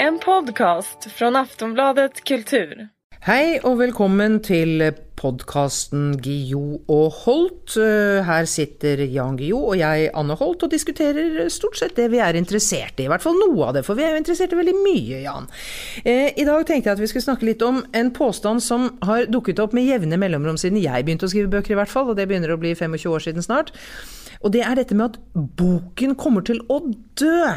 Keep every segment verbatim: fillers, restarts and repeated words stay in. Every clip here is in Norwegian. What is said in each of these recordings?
En podcast från Aftonbladet Kultur. Hei og velkommen til podcasten Guillou og Holt. Her sitter Jan Guillou og jeg, Anne Holt, og diskuterer stort sett det vi er interessert i. I hvert fall noe av det, for vi er jo interessert i veldig mye, Jan. I dag tenkte jeg at vi skulle snakke litt om en påstand som har dukket opp med jevne mellomrom siden jeg begynte å skrive bøker i hvert fall, og det begynner å bli tjuefem år siden snart. Og det er dette med at boken kommer til å dø.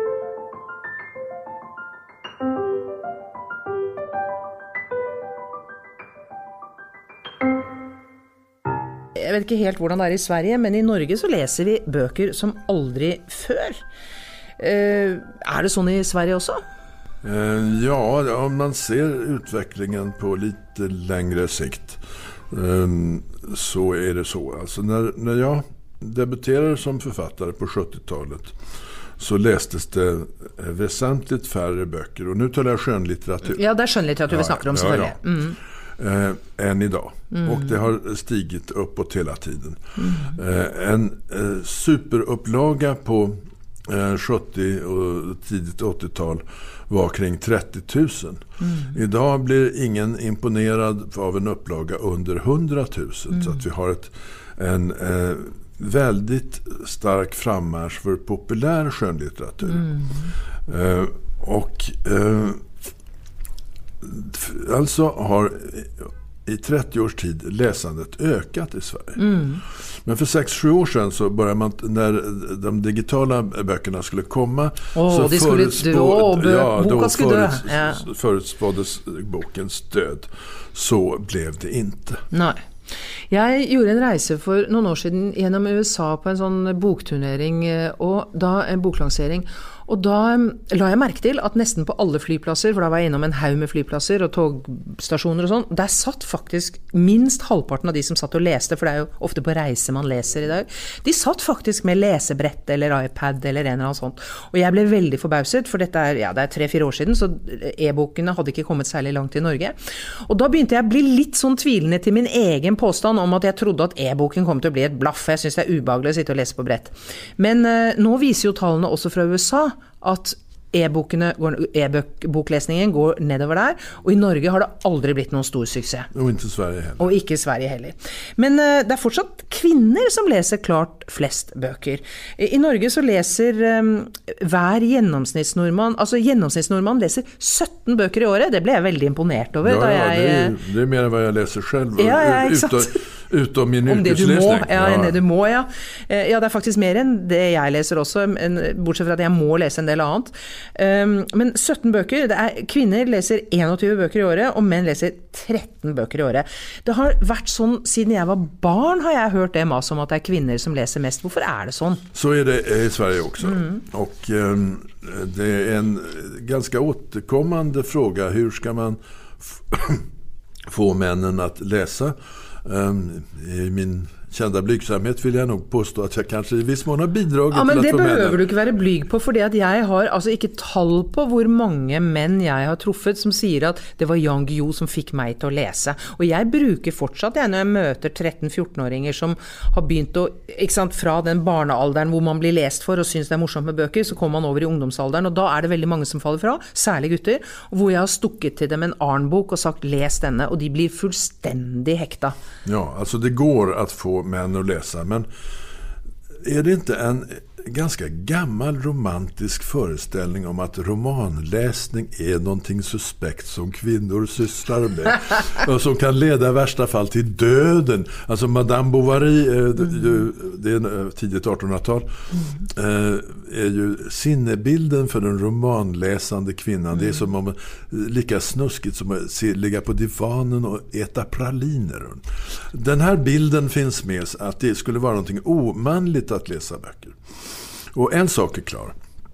Jeg vet ikke helt hvordan det er i Sverige, men i Norge så leser vi bøker som aldri før. Eh, er det sånn i Sverige også? Eh, ja, om man ser utvecklingen på lite längre sikt eh, så är det så. Alltså när, när jag debuterade som författare på sjuttiotalet så lästes det väsentligt färre böcker. Och nu talar jag skönlitteratur. Ja, det är skönlitteratur vi snackar om selvfølgelig. Ja, ja. Mm. Eh, än idag. Mm. Och det har stigit uppåt hela tiden. Mm. Eh, en eh, superupplaga på eh, sjuttio och tidigt åttiotal var kring trettio tusen. Mm. Idag blir ingen imponerad av en upplaga under hundra tusen. Mm. Så att vi har ett, en eh, väldigt stark frammarsch för populär skönlitteratur. Mm. Eh, och eh, alltså har i trettio års tid läsandet ökat i Sverige. Mm. Men för sex sju år sedan så började man, när de digitala böckerna skulle komma oh, så det skulle dö, bö, ja, då skulle föruts, ja. förutspåddes bokens död. Så blev det inte. Nej. Jeg gjorde en reise for noen år siden gjennom U S A på en sånn bokturnering og da en boklansering. Og da la jeg merke til at nesten på alle flyplasser, for da var jeg innom en haug med flyplasser og togstasjoner og sånn, der satt faktisk minst halvparten av de som satt og leste, for det er jo ofte på reise man leser i dag, de satt faktisk med lesebrett eller iPad eller en eller annen sånt. Og jeg ble veldig forbauset, for dette er, ja, det er tre-fire år siden, så e-bokene hadde ikke kommet særlig langt i Norge. Og da begynte jeg å bli litt sånn tvilende til min egen påstand om at jeg trodde at e-boken kom til å bli et blaff. Jeg synes det er ubehagelig å sitte og lese på brett. Men eh, nå viser jo tallene også fra U S A at e-bokene, e-boklesningen går nedover der, og i Norge har det aldri blitt noen stor suksess. Og ikke Sverige heller. Og ikke Sverige heller. Men uh, det er fortsatt kvinner som leser klart flest bøker. I, i Norge så leser um, hver gjennomsnittsnordmann, altså gjennomsnittsnordmann leser sytten bøker i året. Det ble jeg veldig imponert over. Ja, da ja jeg, det, er, det er mer enn hva jeg leser selv. Ja, ja, ikke sant? Utom, utom min om det du må, yrkeslesning. ja, ja. Det du må, ja. Ja, det er faktisk mer enn det jeg leser også, en, bortsett fra at jeg må lese en del annet. Um, men sytten bøker, det er, kvinner leser tjueen bøker i året, og menn leser tretten bøker i året. Det har vært sånn, siden jeg var barn har jeg hørt det mas om at det er kvinner som leser mest. Hvorfor er det sånn? Så är det i Sverige också. Mm. Och um, det är en ganska återkommande fråga. Hur ska man f- få männen att läsa? Um, I min kända blygsamhet vill jag nog påstå att jag kanske i viss mån har bidragit ja, men till att det få behøver männen. du ikke være blyg på, fordi at jeg har altså ikke tall på hvor mange menn jeg har truffet som sier at det var Jan Guillou som fikk meg til å lese. Og jeg bruker fortsatt jeg, når jeg møter tretten-fjorten-åringer som har begynt å, ikke sant, fra den barnealderen hvor man blir lest for og synes det er morsomt med bøker, så kommer man over i ungdomsalderen, og da er det veldig mange som faller fra, særlig gutter, hvor jeg har stukket til dem en Arnbok og sagt les denne, og de blir fullstendig hekta. Ja, alltså det går att få män att läsa, men är det inte en ganska gammal romantisk föreställning om att romanläsning är någonting suspekt som kvinnor sysslar med och som kan leda i värsta fall till döden. Alltså Madame Bovary, eh, mm. det är tidigt artonhundratal, mm. eh, är ju sinnebilden för den romanläsande kvinnan. Mm. Det är som om lika snuskigt som att se, ligga på divanen och äta praliner. Den här bilden finns med, att det skulle vara någonting omanligt att läsa böcker. Och en sak är klar.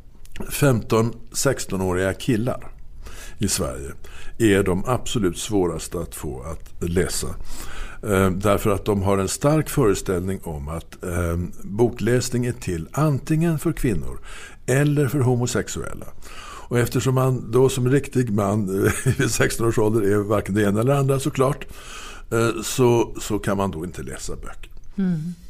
femton-sexton-åriga killar i Sverige är de absolut svåraste att få att läsa. Eh, därför att de har en stark föreställning om att eh, bokläsning är till antingen för kvinnor eller för homosexuella. Och eftersom man då som riktig man vid sexton års ålder är varken det ena eller andra såklart, eh, så, så kan man då inte läsa böcker. Mm.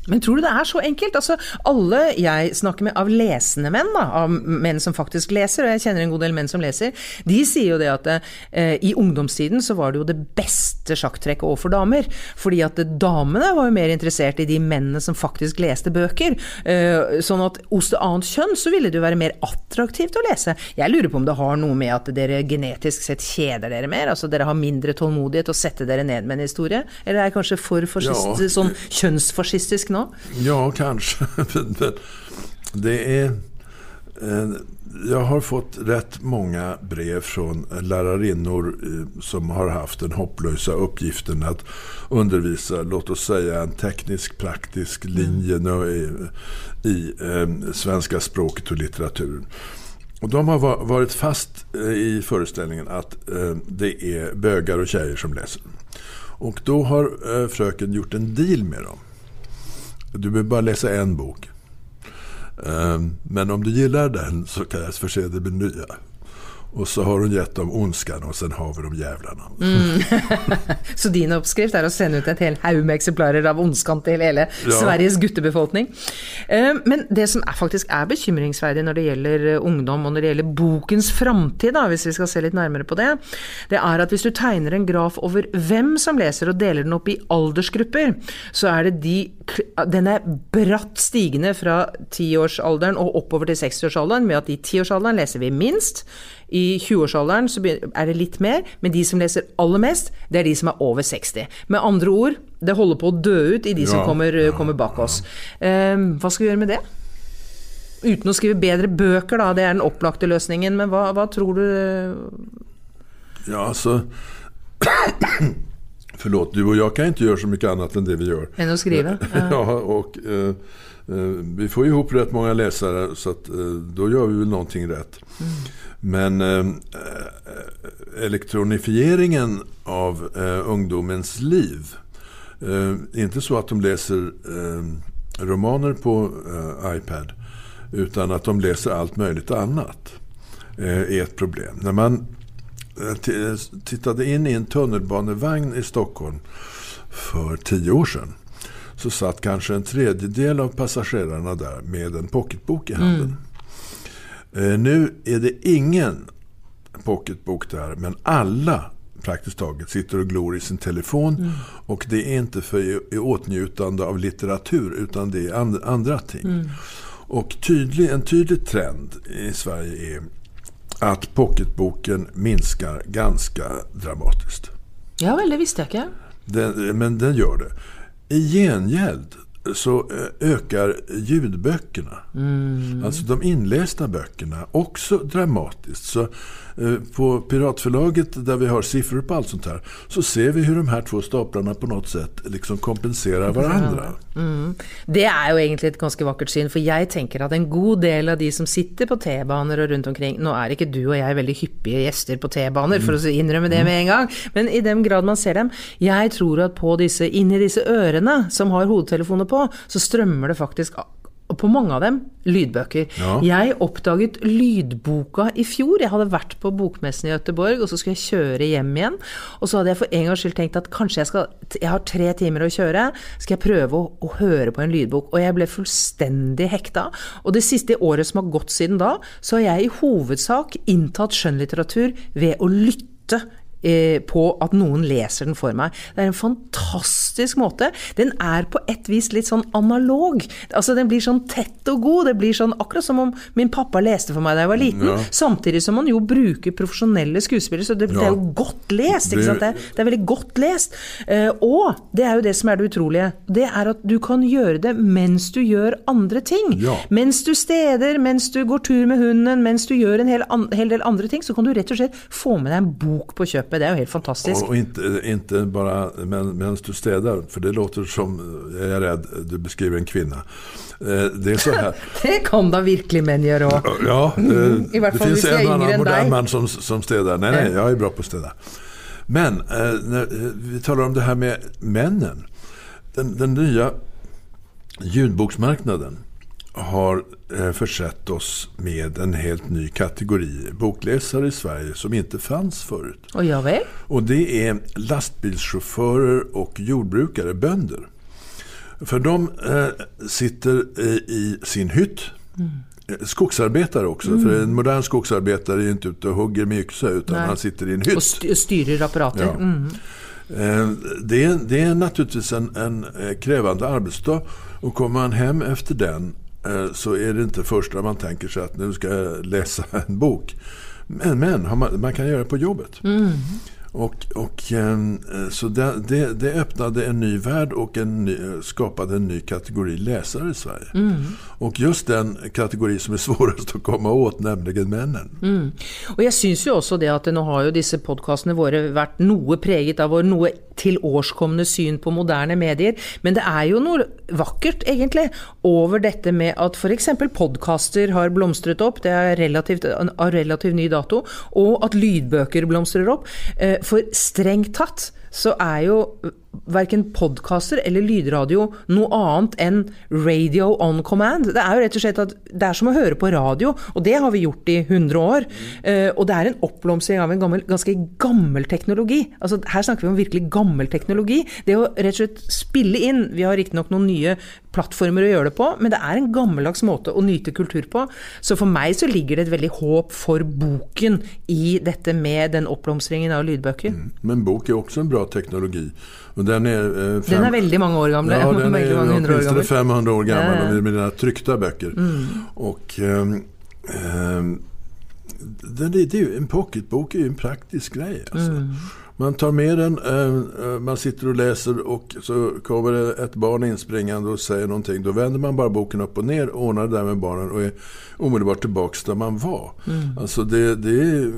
Men tror du det er så enkelt? Altså, alle jeg snakker med av lesende menn, da, av menn som faktisk leser, og jeg kjenner en god del menn som leser, de sier jo det at eh, i ungdomstiden så var det jo det beste sjakktrekket overfor damer, fordi at damene var jo mer interessert i de mennene som faktisk leste bøker, eh, sånn at hos det annet kjønn så ville det jo være mer attraktivt å lese. Jeg lurer på om det har noe med at dere genetisk sett kjeder dere mer, altså dere har mindre tålmodighet å sette dere ned med en historie, eller er det kanskje for fascist, ja. sånn kjønnsfascistisk nå? Ja, kanske. Det är, jag har fått rätt många brev från lärarinnor som har haft den hopplösa uppgiften att undervisa, låt oss säga en teknisk praktisk linje mm. i, i eh, svenska språket och litteraturen. Och de har varit fast i föreställningen att eh, det är bögar och tjejer som läser. Och då har eh, fröken gjort en deal med dem. Du behöver bara läsa en bok. Um, men om du gillar den så kan jag förse dig med nya. Och så har hon gett dem ondskan och sen har vi de jävlarna. Mm. Så din uppskrift är att sända ut ett helt haug med exemplarer av ondskan till hela ja. Sveriges guttebefolkning. Um, men det som är faktiskt är bekymringsvärdigt när det gäller ungdom och när det gäller bokens framtid, då, hvis vi ska se lite närmare på det, det är att hvis du tegner en graf över vem som läser och delar den upp i åldersgrupper, så är det de, den är bratt stigande från tio-årsåldern och uppöver till sextio-årsåldern, med att i tio-årsåldern läser vi minst. I tjugo-årsåldern så är det lite mer, men de som läser allra mest, det är de som är över sextio. Med andra ord, det håller på att dö ut i de som ja, kommer, ja, kommer bak oss. Ja. Um, vad ska vi göra med det? Utan att skriva bättre böcker då, det är den upplagda lösningen, men vad, vad tror du? Ja, alltså förlåt, du och jag kan inte göra så mycket annat än det vi gör. Än att skriva? Ja, och eh, vi får ju ihop rätt många läsare, så att, eh, då gör vi väl någonting rätt. Mm. Men eh, elektronifieringen av eh, ungdomens liv, eh, inte så att de läser eh, romaner på eh, iPad, utan att de läser allt möjligt annat, eh, är ett problem. När man eh, t- tittade in i en tunnelbanevagn i Stockholm för tio år sedan, så satt kanske en tredjedel av passagerarna där med en pocketbok i handen. Mm. Uh, nu är det ingen pocketbok där, men alla praktiskt taget sitter och glor i sin telefon, mm. och det är inte för i, i åtnjutande av litteratur, utan det är and, andra ting. Mm. Och tydlig, en tydlig trend i Sverige är att pocketboken minskar ganska dramatiskt. Ja, väl, det visste jag inte. Den, men den gör det. I gengäld så ökar ljudböckerna. Mm. Alltså de inlästa böckerna också dramatiskt. Så eh, på Piratförlaget, där vi har siffror på allt sånt här, så ser vi hur de här två staplarna på något sätt liksom kompenserar varandra. Mm. Det är ju egentligen ett ganska vackert syn, för jag tänker att en god del av de som sitter på T-banor och runt omkring, nu är inte du och jag väldigt hyppiga gäster på T-banor, mm. för att inrymma det med en gång, men i den grad man ser dem, jag tror att på disse, in i disse ørene som har hodtelefoner på, så strömmar det faktiskt på många av dem lydböcker. Ja. Jag uppdaget lydboka i fjol. Jag hade varit på bokmässan i Göteborg och så skulle jag köra hem igen. Och så hade jag för en gångs skull tänkt att kanske jag ska, jag har tre timmar att köra, ska jag pröva att, att höra på en lydbok. Och jag blev fullständigt häktad. Och det sista året som har gått sedan då, så har jag i huvudsak intatt skönlitteratur ved att lytte på att någon läser den för mig. Det är en fantastisk måte. Den är på ett vis lite sån analog. Alltså den blir sån tätt och god. Det blir sån akkurat som om min pappa läste för mig när jag var liten. Ja. Samtidigt som man ju brukar professionella skådespelare, så det, ja. det är ju gott läst, inte sant? Det, det är väldigt gott läst. Uh, och det är ju det som är det otroliga. Det är att du kan göra det mens du gör andra ting. Ja. Mens du städer, mens du går tur med hunden, mens du gör en hel, an, hel del andra ting, så kan du rätt och slett få med dig en bok på köpet. Det är ju helt fantastiskt. Och inte, inte bara men, medan du städar, för det låter som, jag är rädd, du beskriver en kvinna. Det är så här. Det kan da virkelig män göra. Ja, mm, i det finns en annan modern man som, som städar. Nej, nej, jag är bra på att städa. Men när vi talar om det här med männen. Den, den nya ljudboksmarknaden har försett oss med en helt ny kategori bokläsare i Sverige som inte fanns förut. Och jag vet. Och det är lastbilschaufförer och jordbrukare, bönder. För de eh, sitter i, i sin hytt. Mm. Skogsarbetare också, mm. för en modern skogsarbetare är inte ute och hugger med yxa utan Nej. han sitter i en hytt. Och styr, styrer apparater. Ja. Mm. Eh, det, är, det är naturligtvis en, en krävande arbetsdag, och kommer man hem efter den eh, så är det inte första man tänker sig att nu ska jag läsa en bok. Men, men man, man kan göra det på jobbet. Mm. Och, och så det, det, det öppnade en ny värld och en ny, skapade en ny kategori läsare i Sverige. Mm. Och just den kategori som är svårast att komma åt, nämligen männen. Mm. Och jag syns ju också det att nu har ju disse podcastene våre vært noe preget av vår noe tilårskomne syn på moderne medier, men det är ju något vackert egentlig over dette med att för exempel podcaster har blomstret upp, det är relativt, av relativt ny dato, och att lydböcker blomstrer upp. For strengt tatt så er jo hverken podcaster eller lydradio noe annet enn radio on command. Det er jo rett og slett at det er som å høre på radio, og det har vi gjort i hundre år. Mm. Og det er en oppblomstring av en gammel, ganske gammel teknologi. Altså, her snakker vi om virkelig gammel teknologi. Det å rett og slett spille inn, vi har riktig nok noen nye plattformer å gjøre det på, men det er en gammeldags måte å nyte kultur på. Så for meg så ligger det et veldig håp for boken i dette med den oppblomstringen av lydbøker. Mm. Men bok er også en bra teknologi. Och den är eh, fem, den är väldigt många år gamla. Ja, den är åtminstone femhundra år gammal ja. med mina tryckta böcker. Mm. Och eh, eh, det, det är ju en pocketbok är ju en praktisk grej alltså. Mm. Man tar med den, eh, man sitter och läser och så kommer det ett barn inspringande och säger någonting. Då vänder man bara boken upp och ner, ordnar det där med barnen och är omedelbart tillbaks där man var. Mm. Alltså det, det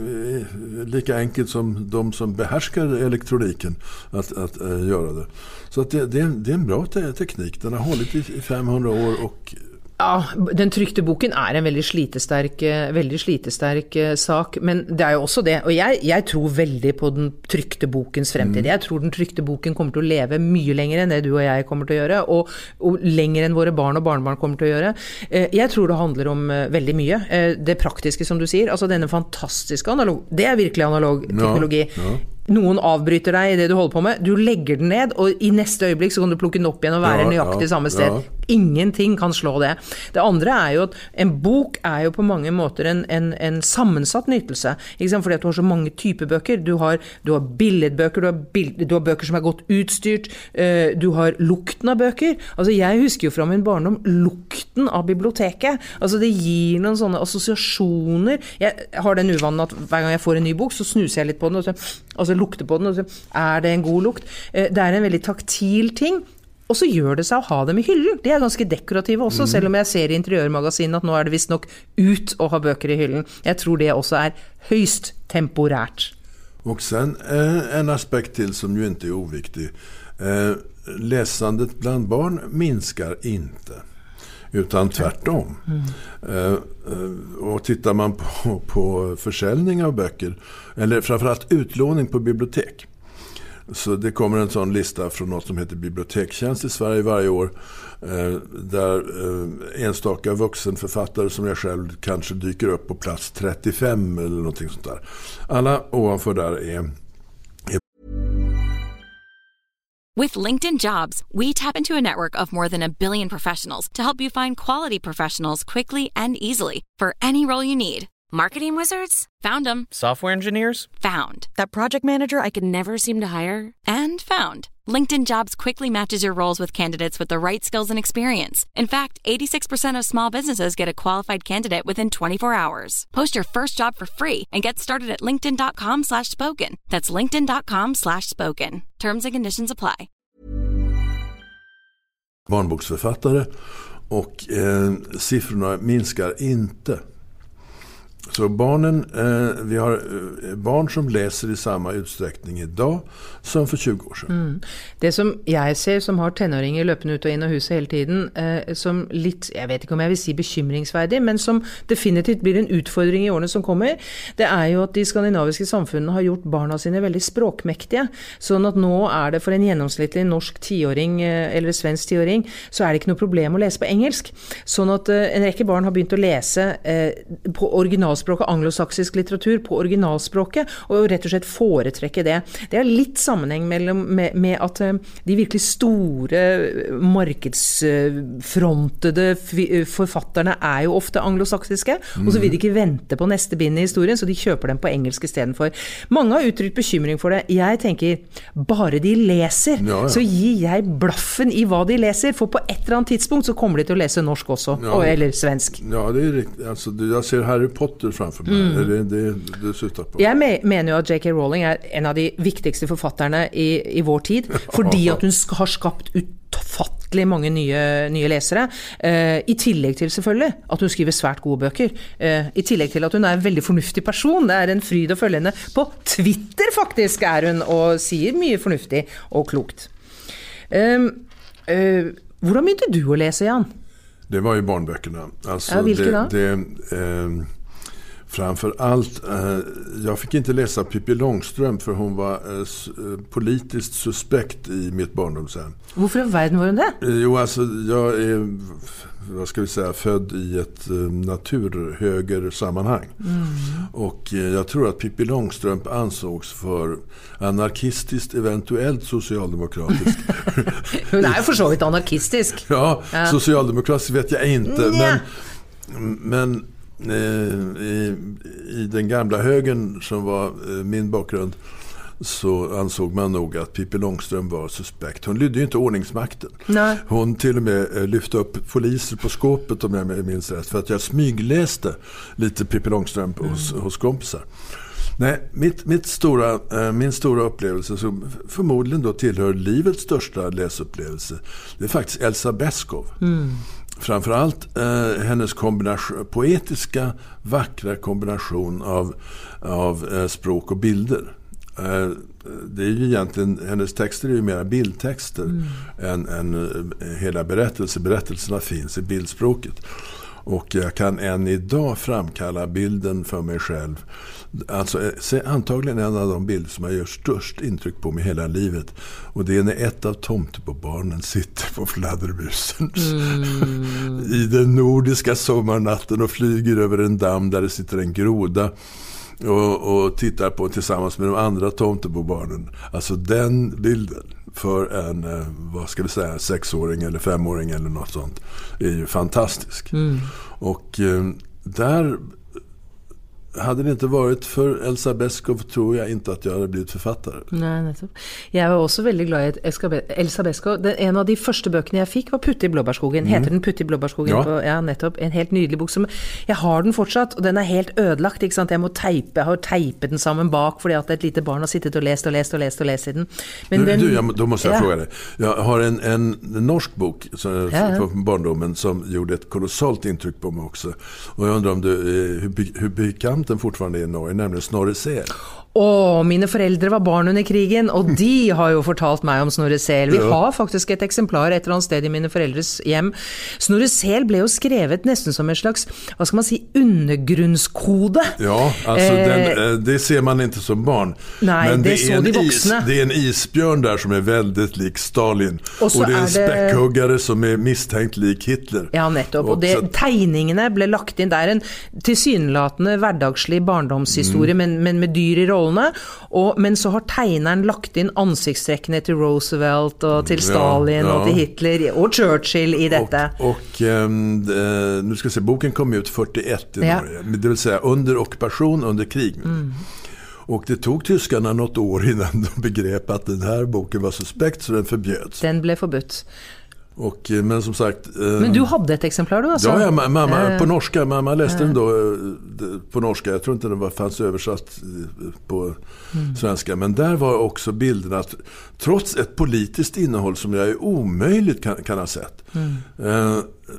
är lika enkelt som de som behärskar elektroniken att, att äh, göra det. Så att det, det, är en, det är en bra te- teknik. Den har hållit i, i femhundra år och ja, den trykte boken er en veldig slitesterk, veldig slitesterk sak, men det er jo også det, og jeg, jeg tror veldig på den trykte bokens fremtid. Mm. Jeg tror den trykte boken kommer til å leve mye lenger enn det du og jeg kommer til å gjøre, og, og lenger enn våre barn og barnebarn kommer til å gjøre. Jeg tror det handler om veldig mye. Det praktiske, som du sier, altså denne fantastiske analog, det er virkelig analog teknologi. Ja, ja. Noen avbryter deg i det du holder på med, du legger den ned, og i neste øyeblikk så kan du plukke den opp igjen og være ja, nøyaktig ja, samme sted. Ja. Ingenting kan slå det. Det andre er jo at en bok er jo på mange måter en, en, en sammensatt nytelse, ikke sant? Fordi at du har så mange typer bøker. Du har, du har billedbøker, du har, bild, du har bøker som er godt utstyrt, uh, du har lukten av bøker. Altså jeg husker jo fra min barndom lukten av biblioteket. Altså det gir noen sånne assosiasjoner. Jeg har den uvanen at hver gang jeg får en ny bok, så snuser jeg litt på den, og så, altså lukter på den, og så er det en god lukt. Uh, det er en veldig taktil ting. Og så gjør det seg å ha dem i hyllen. De er ganske dekorative også, mm. selv om jeg ser i interiørmagasinet at nå er det visst nok ut å ha bøker i hyllen. Jeg tror det også er høyst temporärt. Och sen eh, en aspekt till som ju inte är oviktig. Eh, läsandet bland barn minskar inte. Utan tvärtom. Mm. Eh, och tittar man på, på försäljning av böcker, eller framförallt utlåning på bibliotek, så det kommer en sån lista från något som heter Bibliotekstjänst i Sverige varje år, eh, där eh, enstaka vuxenförfattare som jag själv kanske dyker upp på plats trettiofem eller någonting sånt där. Alla ovanför där är, är With LinkedIn Jobs, we tap into a network of more than a billion professionals to help you find quality professionals quickly and easily for any role you need. Marketing wizards? Found them. Software engineers? Found. That project manager I could never seem to hire? And found. LinkedIn Jobs quickly matches your roles with candidates with the right skills and experience. In fact, eighty-six percent of small businesses get a qualified candidate within twenty-four hours. Post your first job for free and get started at linkedin.com slash spoken. That's linkedin.com slash spoken. Terms and conditions apply. Barnboksförfattare och eh, siffrorna minskar inte. Så barnen, eh, vi har eh, barn som läser i samma utsträckning idag som för tjugo år sedan. Mm. Det som jeg ser som har tenåringer løpende ut og inn av huset hele tiden, eh, som litt, jeg vet ikke om jeg vil si bekymringsverdig, men som definitivt blir en utfordring i årene som kommer, det er jo at de skandinaviske samfunnene har gjort barna sine veldig språkmektige, sånn at nå er det for en gjennomsnittlig norsk tiåring eh, eller svensk tiåring, så er det ikke noe problem å lese på engelsk. Sånn at eh, en rekke barn har begynt å lese eh, på original originalspråket anglosaksisk litteratur på originalspråket, og rett og slett foretrekke det. Det er litt sammenheng mellom, med, med at de virkelig store markedsfrontede forfatterne er jo ofte anglosaksiske, mm. og så vil de ikke vente på neste bind i historien, så de kjøper dem på engelsk i stedet for. Mange har uttrykt bekymring for det. Jeg tenker, bare de leser, ja, ja. så gir jeg blaffen i hva de leser, for på et eller annet tidspunkt så kommer de til å lese norsk også, ja. og, eller svensk. Ja, det er riktig. Altså, jeg ser Harry Potter framfor meg. Mm. Det, det, det slutter på. Jeg mener jo at J K Rowling er en av de viktigste forfatterne i, i vår tid, fordi at hun har skapt utfattelig mange nye, nye lesere, uh, i tillegg til selvfølgelig at hun skriver svært gode bøker, uh, i tillegg til at hun er en veldig fornuftig person. Det er en fryd å følge henne. På Twitter faktisk er hun, og sier mye fornuftig og klokt. Um, uh, hvordan begynte du å lese, Jan? Det var ju barnböckerna. Alltså ja, vilka då? Det, det, eh, framför allt, eh, jag fick inte läsa Pippi Långström för hon var eh, politiskt suspekt i mitt barndomshem. Varför i världen var hon det? Eh, jo, alltså jag är, vad ska vi säga, född i ett eh, naturhögersammanhang. Mm. Och eh, jag tror att Pippi Långström ansågs för anarkistiskt, eventuellt socialdemokratisk. Hon är för så vitt anarkistisk. Ja, ja, socialdemokratisk vet jag inte, ja. men men eh, i, i den gamla högern som var eh, min bakgrund, så ansåg man nog att Pippi Långström var suspekt. Hon lydde ju inte ordningsmakten. Nej. Hon till och med eh, lyfte upp poliser på skåpet, om jag minns rätt, för att jag smygläste lite Pippi Långström mm. hos, hos kompisar. Nej, mitt, mitt stora, eh, min stora upplevelse, som förmodligen då tillhör livets största läsupplevelse, det är faktiskt Elsa Beskow. Mm. Framförallt eh, hennes kombination, poetiska, vackra kombination av, av eh, språk och bilder. Eh, det är ju egentligen, hennes texter är ju mera bildtexter mm. än, än eh, hela berättelse. Berättelserna finns i bildspråket. Och jag kan än idag framkalla bilden för mig själv. Alltså antagligen en av de bilder som jag gör störst intryck på mig hela livet. Och det är när ett av tomtebarnen sitter på fladdermusen mm. i den nordiska sommarnatten och flyger över en damm där det sitter en groda och, och tittar på tillsammans med de andra tomtebarnen. Alltså den bilden för en, vad ska vi säga, sexåring eller femåring eller något sånt är ju fantastisk. Mm. Och eh, där hade det inte varit för Elsa Beskow, tror jag inte att jag hade blivit författare. Nej, nettopp. Jeg var også veldig glad i Elsa Beskow. Den, en av de første bøkene jeg fikk var Putte i Blåbærskogen. Mm. Heter den Putte i Blåbærskogen? Ja. På, ja, nettopp. En helt nydelig bok som, jeg har den fortsatt, og den er helt ødelagt, ikke sant? Jeg må teipe, jeg har teipet den sammen bak, fordi at et lite barn har sittet og lest og lest og lest og lest i den. Men den, du, jag, då måste jag ja. fråga dig. Jag har en, en norsk bok så, ja, ja. från barndomen som gjorde ett kolossalt intryck på mig också. Och jag undrar om du, hur, hur bekant den fortfarande i Norge, nämligen Snorre Sel. Åh, mine foreldre var barn under krigen, og de har jo fortalt meg om Snorre Sel. Vi har faktisk et eksemplar et eller annet sted i mine foreldres hjem. Snorre Sel ble jo skrevet nesten som en slags, hva skal man si, undergrunnskode. Ja, altså eh, den, det ser man ikke som barn. Nei, men det, det så er de voksne. Is, det er en isbjørn der som er veldig lik Stalin. Og, og det er en det... spekkhuggere som er mistenkt lik Hitler. Ja, nettopp. Og, og det, så... tegningene ble lagt inn. Det er en tilsynelatende hverdagslig barndomshistorie, mm. men, men med dyr i rollen. Og, men så har tegneren lagt inn ansiktstrekkene til Roosevelt og til Stalin ja, ja. og til Hitler og Churchill i dette. Og, og um, det, nu ska jag se, boken kom ut fyrtioett i ja. Norge, det vill säga under ockupation, under krig. Mm. Och det tog tyskarna något år innan de begrep att den här boken var suspekt, så den förbjöds. Den blev förbudt. Och, men som sagt eh, men du hade ett exemplar då alltså? Ja, ja mamma eh, på norska, mamma läste eh. den då på norska. Jag tror inte den var fanns översatt på mm. svenska, men där var också bilden att trots ett politiskt innehåll som jag är omöjligt kan, kan ha sett. Mm. Eh,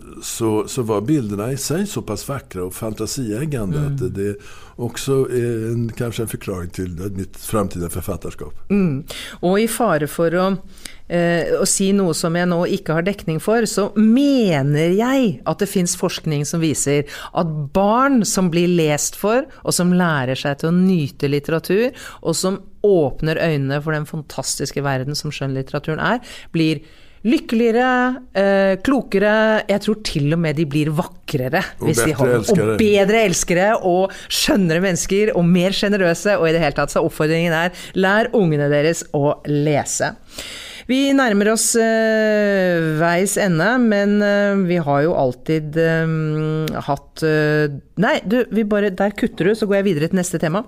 så så var bilderna i sig så pass vackra och fantasieggande mm. att det också är en, kanske en förklaring till mitt framtida författarskap. Mm. Och i fare för att Uh, å si noe som jeg nå ikke har dekning for, så mener jeg at det finnes forskning som viser at barn som blir lest for, og som lærer seg til å nyte litteratur, og som åpner øynene for den fantastiske verden som skjønnlitteraturen er, blir lykkeligere, eh, klokere, jeg tror til og med de blir vakrere. Og hvis de bedre har, elskere. Og bedre elskere, og skjønnere mennesker, og mer generøse, og i det hele tatt så oppfordringen er, lær ungene deres å lese. Vi nærmer oss eh, veis ende, men eh, vi har jo alltid eh, hatt... Eh, nei, du, vi bare, der kutter du, så går jeg videre til neste tema.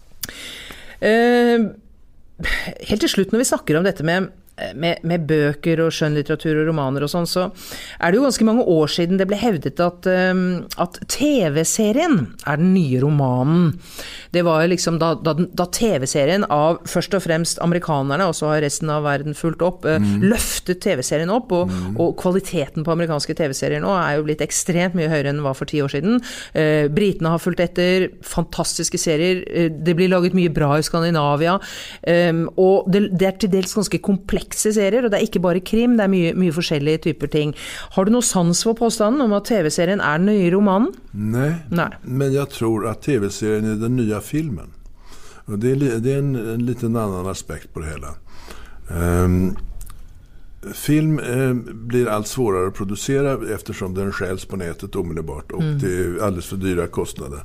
Eh, helt til slutt, når vi snakker om dette med Med, med bøker og skjønnlitteratur og romaner og sånn, så er det jo ganske mange år siden det ble hevdet at, um, at T V-serien er den nye romanen. Det var jo liksom da, da, da T V-serien av først og fremst amerikanerne, og så har resten av verden fulgt opp, uh, mm. løftet T V-serien opp, og, mm. og kvaliteten på amerikanske T V-serier nå er jo blitt ekstremt mye høyere enn den var for ti år siden. Uh, Britene har fulgt etter, fantastiske serier, uh, det blir laget mye bra i Skandinavia, um, og det, det er til dels ganske komplekse serier, og det er ikke bare krim, det er mye, mye forskjellige typer ting. Har du noe sans for påstanden om at T V-serien er den nye romanen? Nej, Nej, men jag tror att T V-serien är den nya filmen. Och det är, det är en, en liten annan aspekt på det hela. Um, film eh, blir allt svårare att producera eftersom den skäls på nätet omedelbart och mm. det är alldeles för dyra kostnader.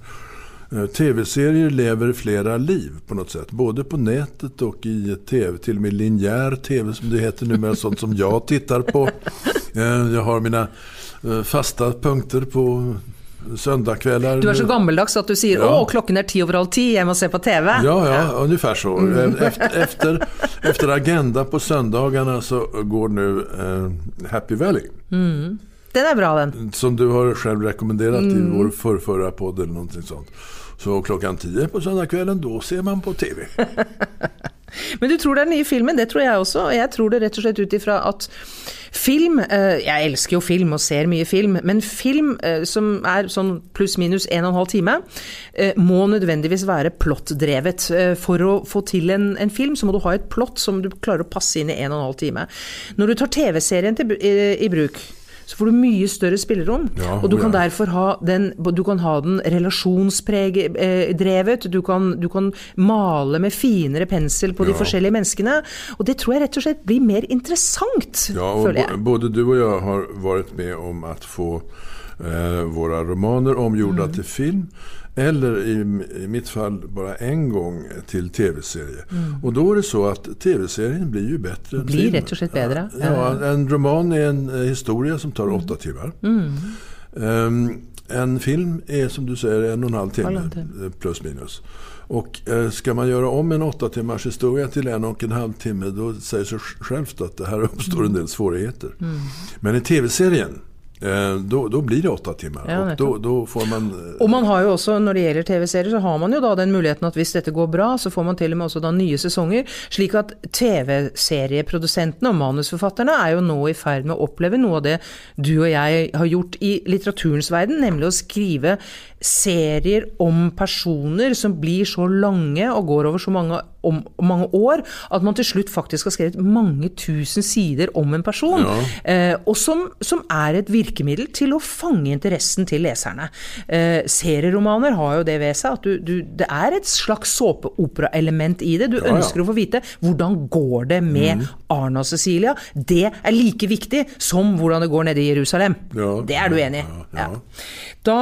T V-serier lever flera liv på något sätt, både på nätet och i tv, till och med linjär tv som det heter nu, med sånt som jag tittar på. Jag har mina fasta punkter på söndagskvällar. Du är så gammeldags att du säger, ja. Åh, klockan är tio över halv tio, jag måste se på T V. Ja, ja, ungefär så. Mm. Efter, efter, efter agenda på söndagarna så går nu eh, Happy Valley. Mm. Den är bra den. Som du har själv rekommenderat mm. i vår förrförra podd eller någonting sånt. Så klockan tio på söndagskvällen, då ser man på T V. Men du tror det er den nye filmen, det tror jeg også, og jeg tror det rett og slett ut ifra at film, jeg elsker jo film og ser mye film, men film som er sånn pluss minus en og en halv time, må nødvendigvis være plottdrevet. For å få til en, en film så må du ha et plott som du klarer å passe inn i en og en halv time. Når du tar T V-serien til, i, i bruk, så får du mye større spillerom, ja, og du kan ja. derfor ha den, du kan ha den relasjonsdrevet, du kan, du kan male med finere pensel på ja. de forskjellige menneskene, og det tror jeg rett og slett blir mer interessant, ja, og føler jeg. Både du og jeg har vært med om at få eh, våra romaner omgjorda mm. til film, eller i, i mitt fall bara en gång till tv-serie. Mm. Och då är det så att tv-serien blir ju bättre än blir filmen. Rätt och slett bättre. Ja, ja, en roman är en uh, historia som tar mm. åtta timmar. Mm. Um, en film är som du säger en och en halv timme, plus minus. Och uh, ska man göra om en åtta timmars historia till en och en halv timme, då säger sig självt att det här uppstår mm. en del svårigheter. Mm. Men i tv-serien Då, då blir det åtta timmar ja, och då, då får man och man har ju också, när det gäller tv-serier så har man ju då den möjligheten att hvis dette går bra så får man till och med också då nya säsonger, slik att tv-serieproducenterna och manusförfattarna är ju nå i färd med att uppleva något av det du och jag har gjort i litteraturens värld, nämligen att skriva serier om personer som blir så långa och går över så många om mange år, at man til slutt faktisk har skrevet mange tusen sider om en person, ja. eh, og som, som er et virkemiddel til å fange interessen til leserne. Eh, serieromaner har jo det ved seg, at du, du, det er et slags såpeopera-element i det. Du ja, ønsker ja. å få vite, hvordan går det med mm. Arne og Cecilia? Det er like viktig som hvordan det går nede i Jerusalem. Ja, det er du enig i? Ja, ja. Ja. Da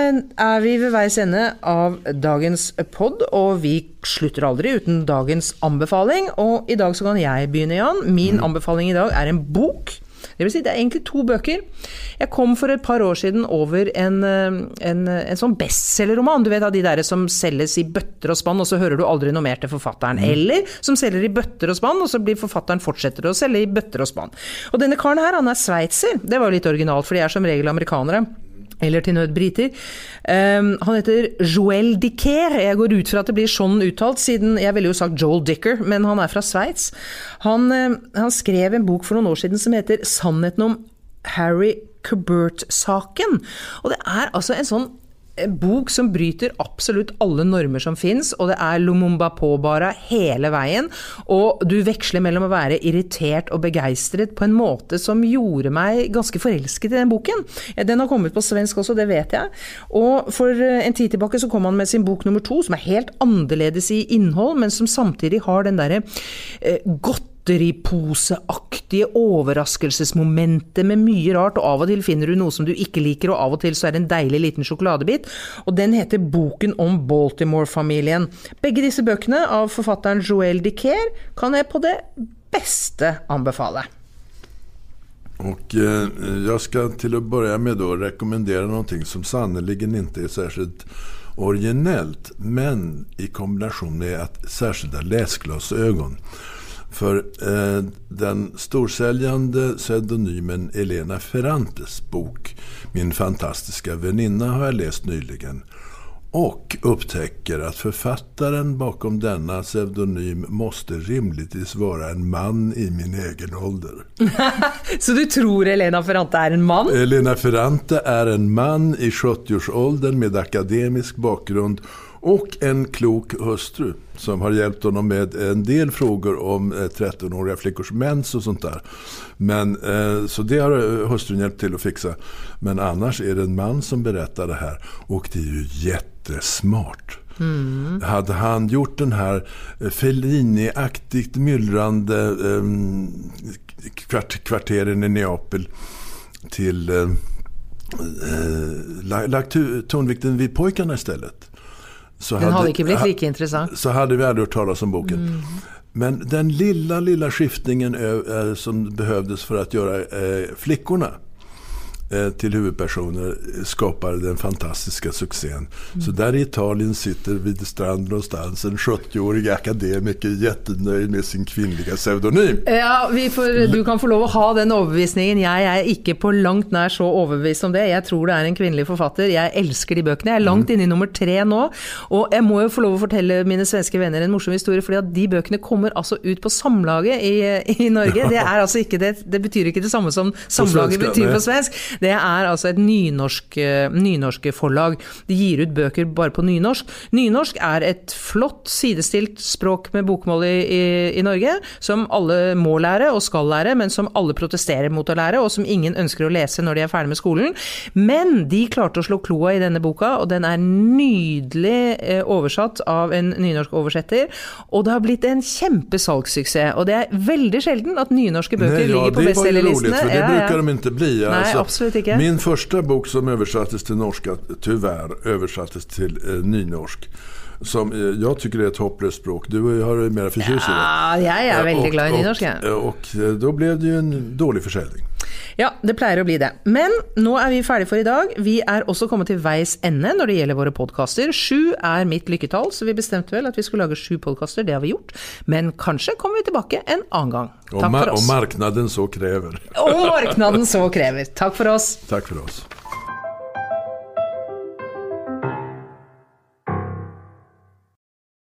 er vi ved veis ende av dagens podd, og vi slutter aldri uten dagens anbefaling, og i dag så kan jeg begynne, Jan. Min mm. anbefaling i dag er en bok. Det vil si, det er egentlig to bøker. Jeg kom for et par år siden over en, en, en sånn bestsellerroman. Du vet av de der som selges i bøtter og spann, og så hører du aldri noe mer til forfatteren. Mm. Eller som selger i bøtter og spann, og så blir forfatteren fortsetter å selge i bøtter og spann. Og denne karen her, han er sveitser. Det var jo litt originalt, for de er som regel amerikanere. Eller til nød briter. Um, han heter Joel Dicker. Jeg går ut fra at det blir sånn uttalt, siden jeg ville jo sagt Joel Dicker, men han er fra Sveits. Han, uh, han skrev en bok for noen år siden som heter Sannheten om Harry Quebert-saken. Og det er altså en sånn en bok som bryter absolutt alle normer som finnes, og det er Lumumba påbara hele veien, og du veksler mellom å være irritert og begeistret på en måte som gjorde meg ganske forelsket i den boken. Den har kommet på svensk også, det vet jeg. Og for en tid tilbake så kom han med sin bok nummer to, som er helt annerledes i innhold, men som samtidig har den der eh, godt godteriposeaktige overraskelsesmomenter med mye rart, og av og til finner du noe som du ikke liker, og av og til så er det en deilig liten sjokoladebit, og den heter Boken om Baltimore-familien. Begge disse bøkene av forfatteren Joël Dicker kan jeg på det bästa anbefala. Och eh, jag ska till att börja med då rekommendera någonting som sannoliken inte är särskilt originellt, men i kombination med att särskilda läsglasögon. För eh, den storsäljande pseudonymen Elena Ferrantes bok Min fantastiska väninna har jag läst nyligen. Och upptäcker att författaren bakom denna pseudonym måste rimligtvis vara en man i min egen ålder. Så du tror Elena Ferrante är en man? Elena Ferrante är en man i sjuttio-årsåldern med akademisk bakgrund och en klok hustru som har hjälpt honom med en del frågor om tretton-åriga flickors mens och sånt där. Men, eh, så det har hustrun hjälpt till att fixa. Men annars är det en man som berättar det här, och det är ju jättesmart. Mm. Hade han gjort den här Fellini-aktigt myllrande eh, kvart, kvarteren i Neapel till eh, eh, lagt tonvikten vid pojkarna istället. Så den hade, hade inte blivit lika intressant. Så hade vi aldrig hört talas om boken. Mm. Men den lilla, lilla skiftningen ö, som behövdes för att göra eh, flickorna eh, till huvudpersoner skapar den fantastiska succén. Mm. Så där i Italien sitter vid stranden någonstans en sjuttio-årig akademiker jättenöjd med sin kvinnliga pseudonym. Ja, vi får, du kan få lov att ha den overbevisningen. Jeg er ikke på langt nær så overbevist om det. Jeg tror det er en kvinnelig forfatter. Jeg elsker de bøkene. Jeg er langt mm. inne i nummer tre nå. Og jeg må jo få lov å fortelle mine svenske venner en morsom historie, fordi at de bøkene kommer altså ut på samlaget i, i Norge. Det er altså ikke det, det betyr ikke det samme som samlaget betyr på svensk. Det er altså et nynorsk, nynorsk forlag. De gir ut bøker bare på nynorsk. Nynorsk er et flott sidestilt språk med bokmål i, i, i Norge, som alle må lære og skal lære, men som alle protesterer mot å lære, og som ingen ønsker å lese når de er ferdig med skolen. Men de klarte å slå kloa i denne boka, og den er nydelig eh, oversatt av en nynorsk oversetter, og det har blitt en kjempesalgssuksess, og det er veldig sjelden at nynorske bøker Nej, ja, ligger på bestsellerlistene. Det ja, brukar ja. de inte bli. Nej, alltså, absolut inte. Min första bok som översattes till norska, tyvärr översattes till eh, nynorsk, som eh, jag tycker är ett hopplöst språk. Du har ju mera förtjus i det. Ja, jag är väldigt och, glad i nynorsk. Och, och, och då blev det ju en dårlig försäljning. Ja, det pleier å bli det. Men nå er vi ferdige for i dag. Vi er også kommet til veis ende når det gjelder våre podcaster. Sju er mitt lykketall, så vi bestemte vel at vi skulle lage sju podcaster. Det har vi gjort. Men kanskje kommer vi tilbake en annen gang. Takk for oss. Og marknaden så krever. Og marknaden så krever. Takk for oss. Takk for oss.